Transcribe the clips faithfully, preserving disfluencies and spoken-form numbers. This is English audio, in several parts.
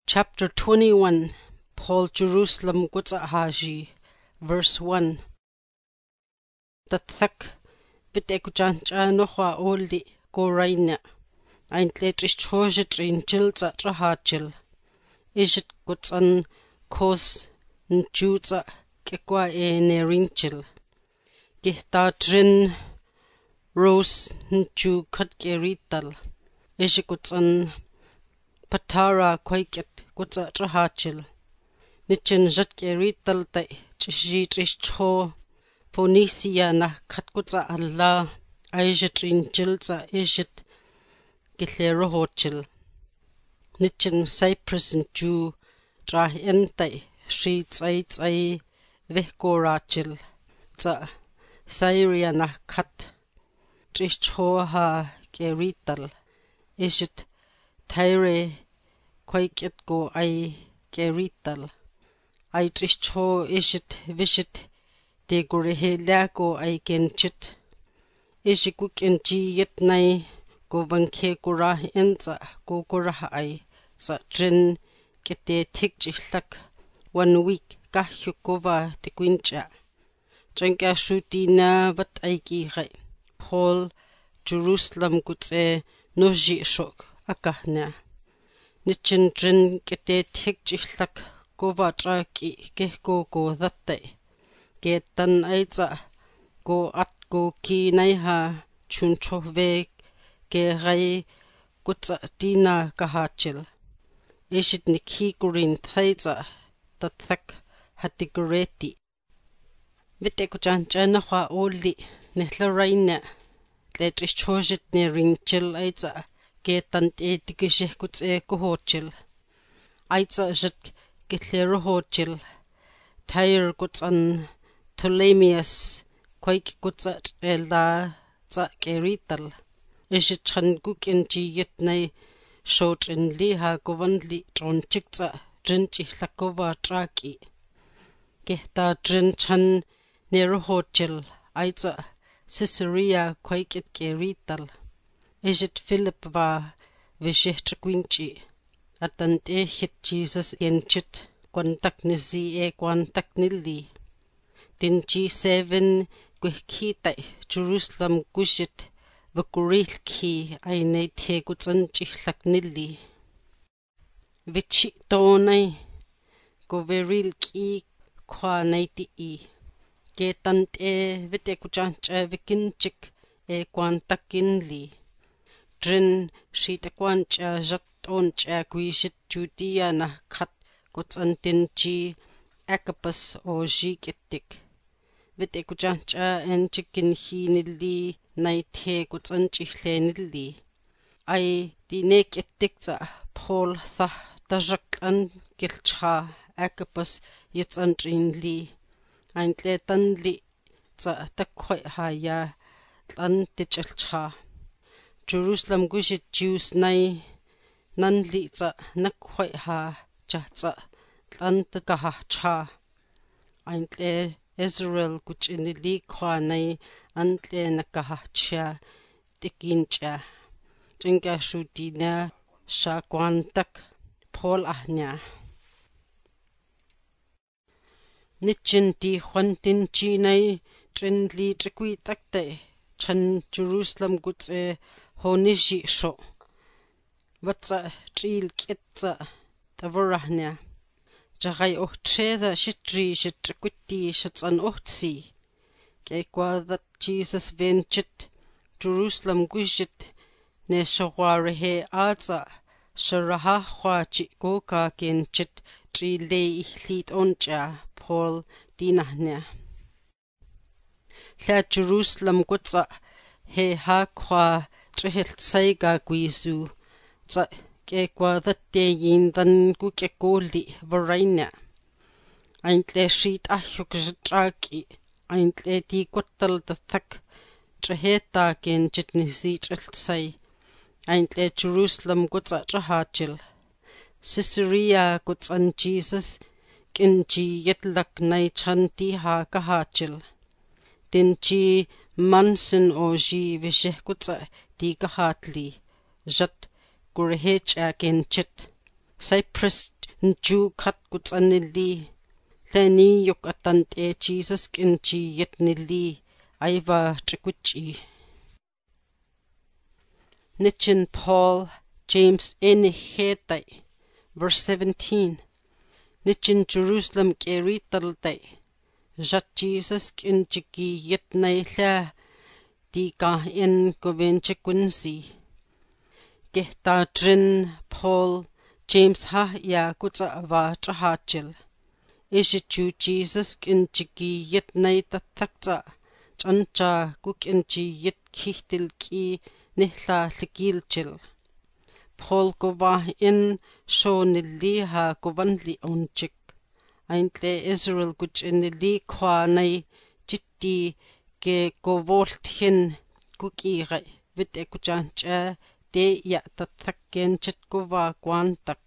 Chapter twenty-one. Paul Jerusalem Gutsa Haji. Verse one. Tathak bitekujanja nohwa oldi goraina. Ein tletrish chojit in jilza trahachil. Ishit gutsan kos njuza kekwa e nerinchil. Gihta drin rose nju katkerital. Ishit gutsan patara kwaiket gutsa trahachil. Nichin jatkerital te chishjitrish cho. Phoenicia na katgutsa Allah. Aijit in jilza ishit Gilero hochil. Nichin Cyprus nju drah ente shi tsai tsai vehkorachil. Tsa Syria na kat trishchoha kerital. Ishit Tyre kwaiket go ai kerital. Ai trishcho ishit vishit de gorehelago ai genchit. Ishikuk enji yet nai go vanke gora enza go gora ai sa drin kete tikchihlak one week kahyukova te quincha. Drinka shutina vat aiki gai. Paul Jerusalem gutse noji shok akahna. Nichin drin kete tikchihlak gova traki kehko go dhatte. Getan aiza go at go ki naiha chunchove Gerai gutsa dina kahachil. Ishit nikhi gurin thaiza tathak hatigureti. Vitekujancha nahwa oli nehlaraina. Tletrish chojit ne ringchil aiza getant e tikishih guts e kuhochil. Aiza jit gitlero hochil. Tyre gutsan Ptolemaios kwaik gutsat ela za kerital. Ishit chan guk inji yitnai shot in liha govanli tron chikza drinchi lakova traki. Gehta drin chan nerohochil aiza Caesarea kwaikit kerital. Ishit Philip va vishihtrakwinchi. Atante hit Jesus yenchit kwantak nizi e kwantak nili. Din G seven gwihkitai Jerusalem gushit Vukurilki aine te gutsan chihlak nili. Vichi tonai goverilki kwa naiti i. Getant e vitekujancha vikinchik e kwantakin li. Drin shitakwancha jatoncha gwishit Judea na kat gutsan dinji Agabus o jikitik. Vitekujancha en chikin hi nili naite gutsan chichle nili. Ai dinek etikza Paul tha tajaklan gilcha Agabus yitsan li. Ein tletan li za takwai haya tlan tichalcha. Jerusalem gushit Jews nai nan li za nakwai ha jahza tlan takaha. Ein tle Israel guchinili kwa nai antle nakahachya tikincha. Jinga shutina sha kwantak Paul ahnya. Nichin di khwantin chinai trinli trikwi takte chan Jerusalem gutse honishi sho. Vatsa tril kitsa tavarahnya. Jahai ochtreza shitri shitrikwiti shitsan ochtsi. Gekwa that Jesus venchit Jerusalem gushit ne shawarehe aza sharaha khwachi goka genchit trile ihlit oncha Paul dinahnya. La Jerusalem gutsa he ha kwa trihilt saiga gwizu za Gekwa that day yin dan gukekoli varaina. Ein tle sheet ahuk jitraki. Ein tle di guttal the thak traheta gen jitnisi triltsai. Ein tle Jerusalem gutsa trahachil. Caesarea gutsan Jesus kinji yitlak nai chanti ha kahachil. Dinji mansin o ji visheh gutsa di kahatli. Jat Gurhich agenchit. Cyprus nju khat kutsanili lani yok atant e Jesus kinchi yetnili aiva trikuchi. Nichin Paul James in hetai verse seventeen. Nichin Jerusalem keritaltai jat Jesus kinchiki yetnai la di ka in govenchikunsi. Gehta drin Paul James ha ya kutsa va trahachil. Ishichu Jesus kinchiki yetnai tatakta chancha kukinchi yet kihtil ki nihla likilchil. Paul gova in so nili ha govanli onchik. Aintle Israel kuch inili kwa nai jitti ke govolthin kukirai vite kuchancha de ya tatakken chit gova kwantak.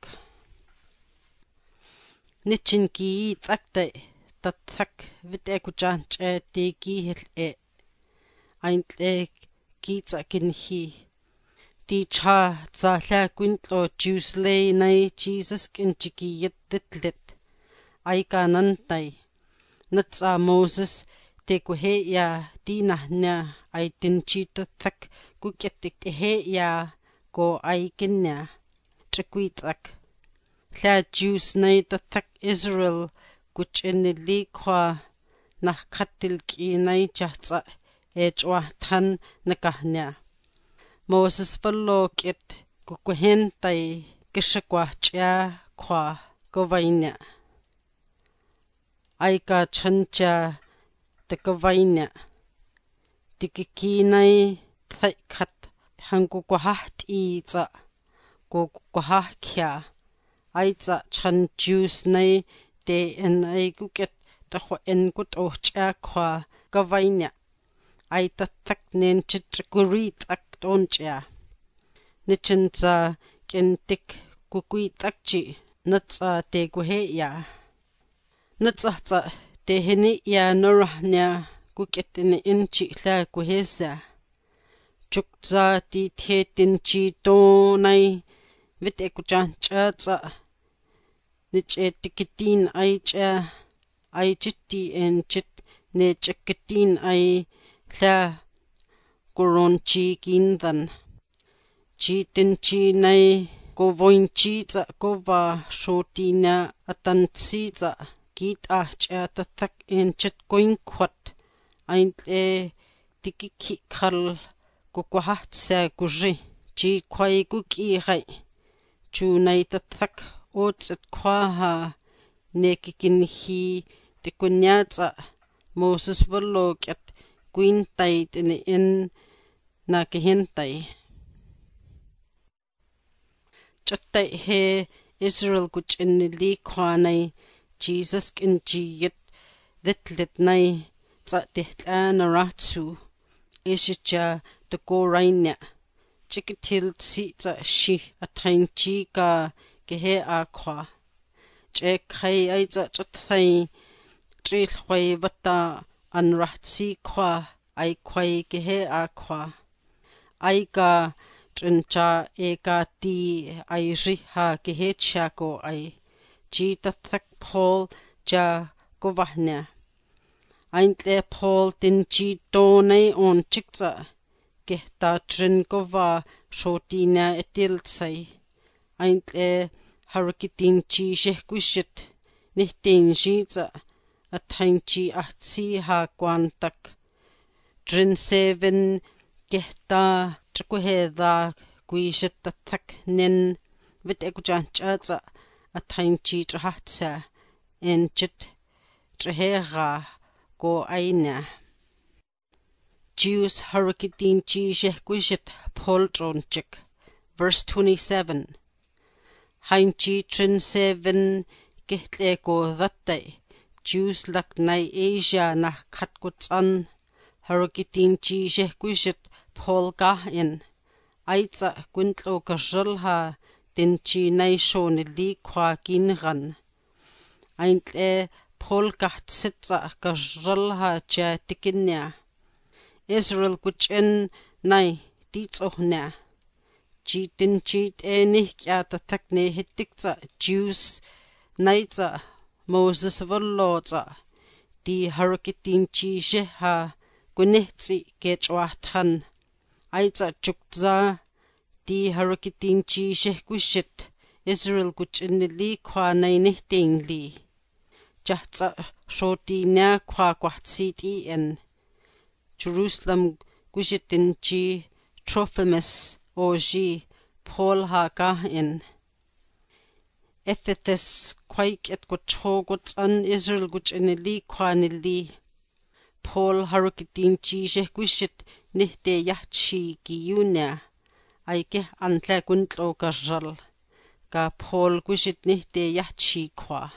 Nichin ki takte tatak vite kuchancha de gihil e. Aintle kitsa kinhi. Di cha za la quintlo Jerusalem nai Jesus kinchiki yetitlit. Aika nantai. Natsa Moses te kuhe ya di nahnya ay tinchi tatak kuketik te he ya ko ay kinya. Trikwitak. La Jews nai tatak Israel kuch inili kwa nakhatil ki nai chahtsa e chwa tan nakahnya. Moses valo kit kukuhen tay kishakwa chia kwa kovainya. Aika chancha te kovainya. Tikikinay thaikat hangu kwahat iza ko kwahakya. Aiza chan Jews nay de en ay kuket takwa en kut oh chia kwa kovainya. Ay tatak nen chitrikurit ak doncha. Nichinza kentik kukuit akchi natsa te kuhe ya. Natsa tsa te hini ya norahnya kuketini inchi la kuhesa. Chukza ti te tinchi donay vite kuchancha tsa. Niche tikitin ay cha ay chiti en chit ne chikitin ay la kuronchi kindan. Chi tinchi nay kovoinchi tsa kova shotina atansi tsa kit ahcha tatak en chit koin kwat. Aintle tikiki khal kukwahatsa kuji. Chi kway kuki rai. Chunay tatak otsit kwaha nekikinhi tikunyatsa Moses valo kiat quintay tini in nakihintay. Chatay he Israel kuch inili kwanay Jesus kinchi yit ditlit nay tsa tihla naratsu. Ishicha tukorainya. Chikitil tsi tsa shi ataynchi ka kehe akwa. Chekhay ay tsa chatay trilhway vata anrahtsi kwa ay kway kehe akwa. Ay ka trincha eka ti ay riha kehe chako ay. Chi tatak Paul ja kovahnya. Aintle Paul tinchi donay on chikza. Gehta trin kova shotina etiltsay. Aintle harakitin chi shehkwishit. Nihtin shitza. Ataynchi ahtsi ha kwantak. Drin seven gehta trikuheda kuishit tatak nin vite kuchancha ataynchi trahatsa en chit trahera ko aina. Jews harakitin chi shehkwishit poltronchik. Verse twenty-seven. Hainchi trin seven gehtle ko thatay. Jews lak nay Asia na katkutsan. Harakitin chi shehkwishit Paul gahin. Aitza quintlo kashalha tinchi nay shonili kwa kinran. Aintle Paul gahtsitza kashalha cha tikinya. Israel kuchen nay ditsohnya. Jitin jit eni kiata takne hitikza Jews naitza Moses volloza di harakitin jishe ha gunehzi gechwathan aiza chukza di harakitin jishe gushit Israel guchinili kwa nainihtingli jahtza shotina kwa kwahtsiti en Jerusalem gushitin ji Trophimus oji Paul haga in Ephesus quake et guchoguts an Israel guchinili kwanili Paul harukitin ji shekushit nihte yahchi giyuna aike antle guntlo gajal ga Paul gushit nihte yahchi kwa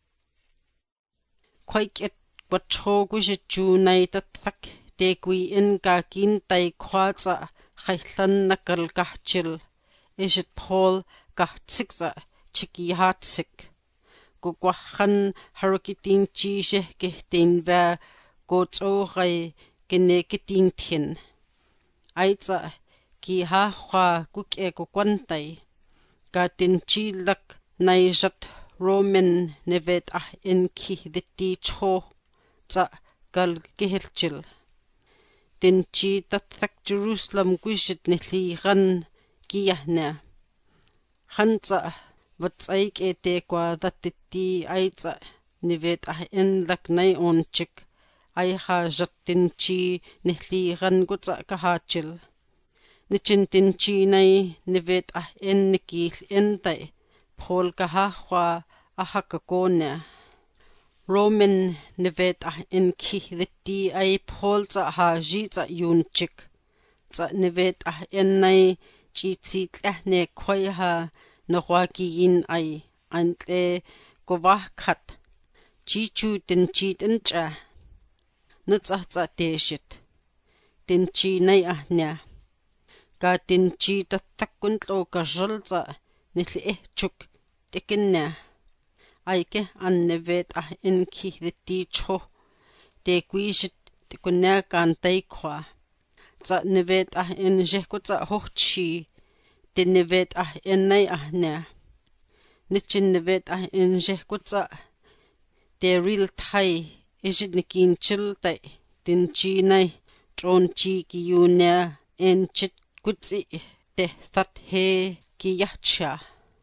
quake et guchogushit junai tatak degui in ga gintai kwaza Khaylan nakal gahchil ishit Paul gahtsikza chiki hatsik gugwahan harukitin jishe gihtin va gotsogai genekitin tin aiza ki ha khwa guke gugwantai gatin chilak naijat Roman nevet ah in ki ditti cho za gal gihilchil Din chi tatak Jerusalem gushit nili gan giyahna. Khanza vatsaik ete kwa datiti aiza nivet ah en laknai onchik ai ha jatin chi nili gan gutsa kahachil. Nichin tin chi nai nivet ah en nikil entai Paul kahahwa ahakakona. Roman nevet ah in ki ditti ay Paul za ha ji za yunchik za nevet ah en nay chi chi tlehne kway ha nawagi ay antle govahkat chi chu din chi din cha nutsa za deshit din chi nay ah nya ga din chi tattakuntlo ka zalza nitli eh chuk tikinna Aike an nevet ah in ki ditti cho de guishit tikuna kantai kwa za nevet ah in jehkutza hochi de nevet ah in nay ah na nichin nevet ah in jehkutza de real thai ishit nikin chil tai din chi nay tron chi ki yuna en chit kutzi de that he ki yahcha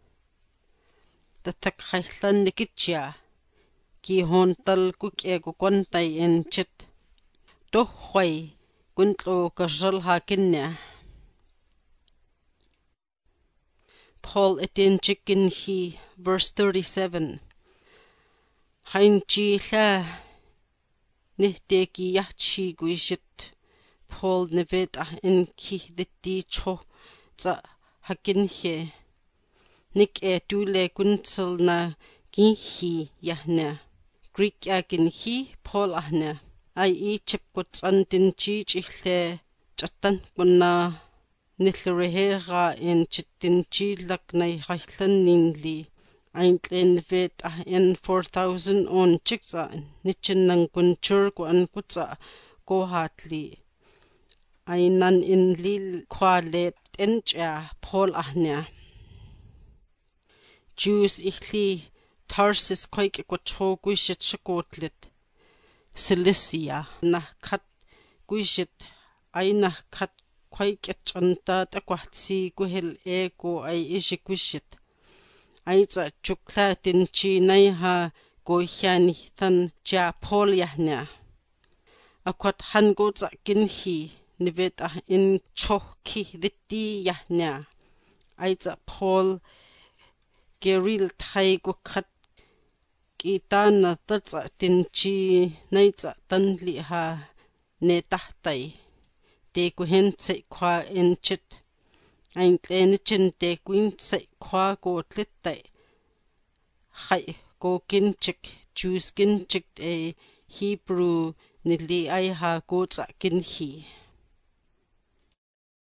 Tatak khaylan nikitya ki hontal kuke gukwantay en chit dohway guntlo kajal hakinnya Paul etin chikin he verse thirty-seven Hain chi la nihte ki yahchi guishit Paul nevet ah in ki ditti cho za hakin he Nik e dule kuntil na gihi yahna. Greek agin hi Paul ahna. Ai i chip guts an din chi chle chatan kuna nithlurehera in chitin chi lak nay haithlan ninli. Ein tlen vet ah en four thousand on chikza nichin nang kunchur ko an kutsa ko hatli. Ai nan in lil kwa let encha Paul ahna. Jews ichli Tarsus quake quacho guishit shakotlit Cilicia na kat guishit aina kat quake chanta takwatsi guhil ego ay ishi guishit aiza chukla din chi nay ha gohyani than ja Paul yahna akwat han go za ginhi nivet ah in choki ditti yahna aiza Paul Geril thai gu khat kitana tatsa tinchi naitsa tanli ha ne tahtai te ku hentse kwa enchit ein klenichin te kuintse kwa go tlittai khai go kinchik Jews kinchik e Hebrew nili ai ha go tsa kinhi